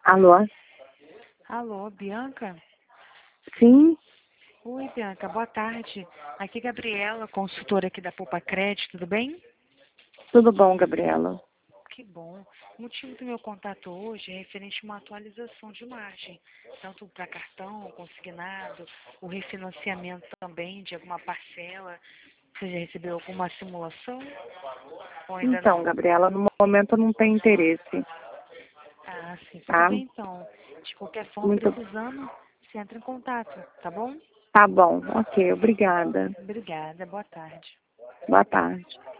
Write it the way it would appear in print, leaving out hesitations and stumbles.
Alô? Alô, Bianca? Sim? Oi, Bianca, boa tarde. Aqui é Gabriela, consultora aqui da Poupa Crédito, tudo bem? Tudo bom, Gabriela? Que bom. O motivo do meu contato hoje é referente a uma atualização de margem, tanto para cartão, consignado, o refinanciamento também de alguma parcela. Você já recebeu alguma simulação ou ainda Então, não? Gabriela, no momento eu não tenho interesse, Ah, sim, tudo tá? bem então. De qualquer forma, Muito... precisando, você entra em contato, tá bom? Tá bom, ok, obrigada. Obrigada, boa tarde. Boa tarde.